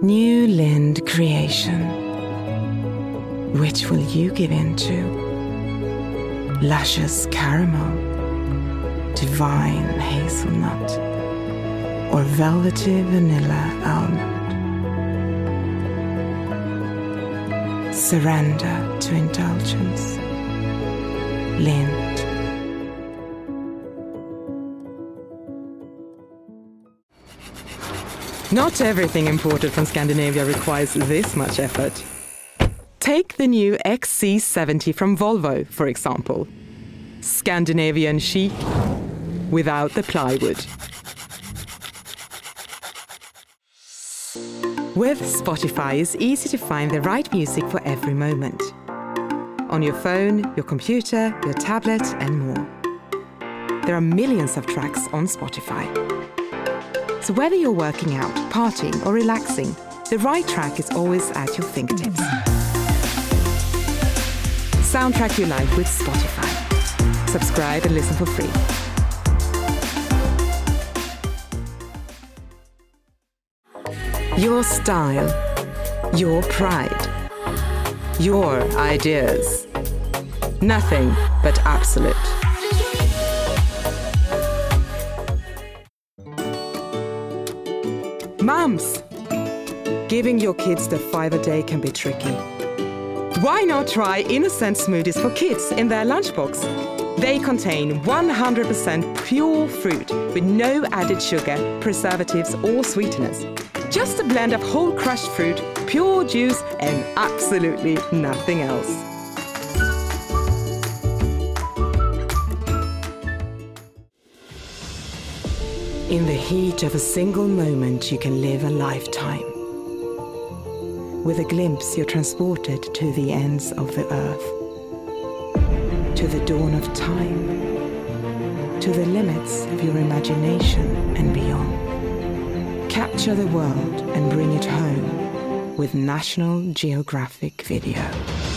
New Lind creation. Which will you give into? Luscious caramel, divine hazelnut, or velvety vanilla almond? Surrender to indulgence. Lind. Not everything imported from Scandinavia requires this much effort. Take the new XC70 from Volvo, for example. Scandinavian chic without the plywood. With Spotify, it's easy to find the right music for every moment. On your phone, your computer, your tablet, and more. There are millions of tracks on Spotify. So whether you're working out, partying, or relaxing, the right track is always at your fingertips. Soundtrack your life with Spotify. Subscribe and listen for free. Your style, your pride, your ideas. Nothing but absolute. Mums! Giving your kids the 5 a day can be tricky. Why not try innocent smoothies for kids in their lunchbox? They contain 100% pure fruit with no added sugar, preservatives or sweeteners. Just a blend of whole crushed fruit, pure juice and absolutely nothing else. In the heat of a single moment, you can live a lifetime. With a glimpse, you're transported to the ends of the earth, to the dawn of time, to the limits of your imagination and beyond. Capture the world and bring it home with National Geographic Video.